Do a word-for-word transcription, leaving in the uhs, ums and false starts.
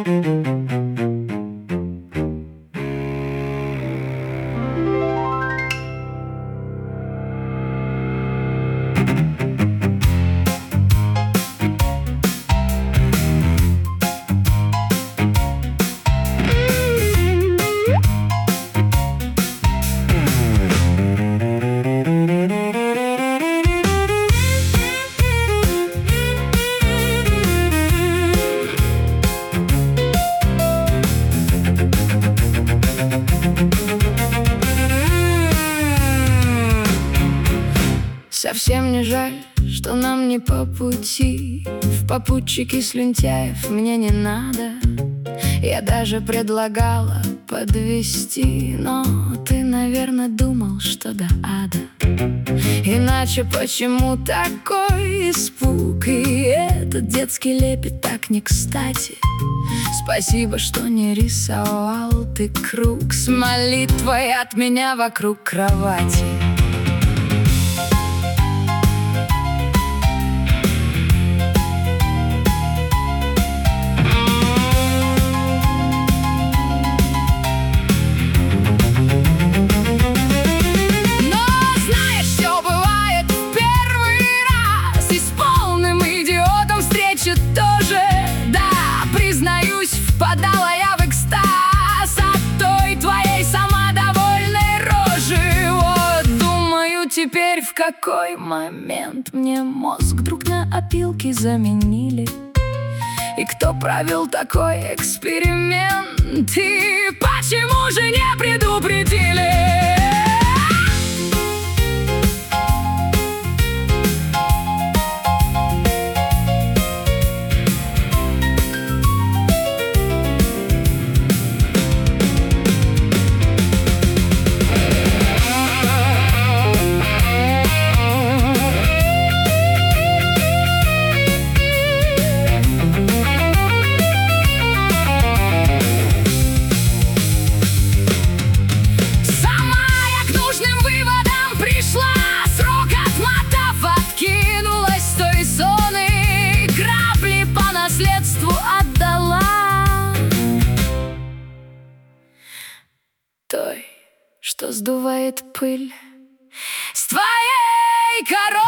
Совсем не жаль, что нам не по пути. В попутчике слюнтяев мне не надо. Я даже предлагала подвести, но ты, наверное, думал, что до ада. Иначе почему такой испуг? И этот детский лепет так не кстати. Спасибо, что не рисовал ты круг с молитвой от меня вокруг кровати. Впадала я в экстаз от той твоей самодовольной рожи. Вот думаю теперь, в какой момент мне мозг вдруг на опилки заменили. И кто провел такой эксперимент? И почему же не предупредили? Той, что сдувает пыль с твоей коробки.